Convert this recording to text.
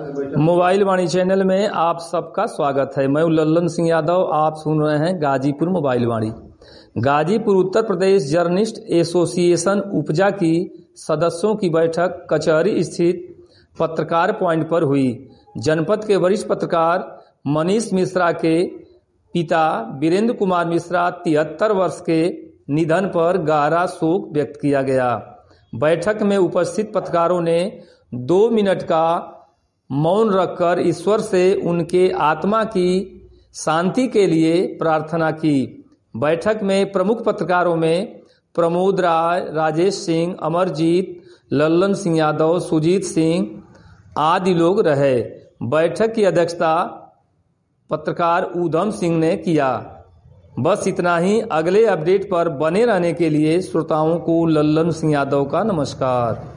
Mobile वाणी channel में आप सबका स्वागत है। मैं लल्लन सिंह यादव, आप सुन रहे हैं Ghazipur mobile Vani. Ghazipur Uttar Pradesh journalist association Upja की सदस्यों की बैठक कचहरी स्थित पत्रकार पॉइंट पर हुई। जनपद के वरिष्ठ पत्रकार मनीष मिश्रा के पिता वीरेंद्र कुमार मिश्रा 73 वर्ष के निधन पर गहरा शोक व्यक्त किया गया। बैठक में उपस्थित पत्रकारों ने 2 मिनट का मौन रखकर ईश्वर से उनके आत्मा की शांति के लिए प्रार्थना की। बैठक में प्रमुख पत्रकारों में प्रमोद राय, राजेश सिंह, अमरजीत, लल्लन सिंह यादव, सुजीत सिंह आदि लोग रहे। बैठक की अध्यक्षता पत्रकार उधम सिंह ने किया। बस इतना ही। अगले अपडेट पर बने रहने के लिए श्रोताओं को लल्लन सिंह यादव का नमस्कार।